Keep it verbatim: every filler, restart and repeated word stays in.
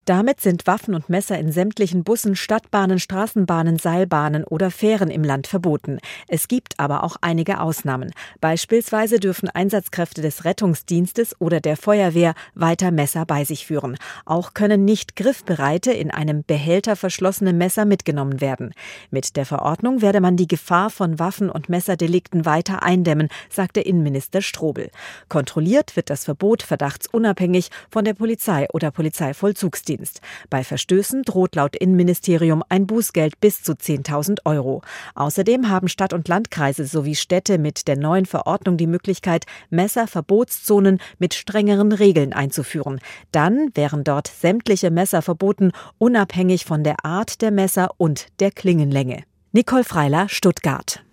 Damit sind Waffen und Messer in sämtlichen Bussen, Stadtbahnen, Straßenbahnen, Seilbahnen oder Fähren im Land verboten. Es gibt aber auch einige Ausnahmen. Beispielsweise dürfen Einsatzkräfte des Rettungsdienstes oder der Feuerwehr weiter Messer bei sich führen. Auch können nicht griffbereite, in einem Behälter verschlossene Messer mitgenommen werden. Mit der Verordnung werde man die Gefahr von Waffen- und Messerdelikten weiter eindämmen, sagte Innenminister Strobel. Kontrolliert wird das Verbot verdachtsunabhängig von der Polizei oder Polizeivollzugsdienst. Bei Verstößen droht laut Innenministerium ein Bußgeld bis zu zehntausend Euro. Außerdem haben Stadt- und Landkreise sowie Städte mit der neuen Verordnung die Möglichkeit, Messerverbotszonen mit strengeren Regeln einzuführen. Dann wären dort sämtliche Messer verboten, unabhängig von der Art der Messer und der Klingenlänge. Nicole Freiler, Stuttgart.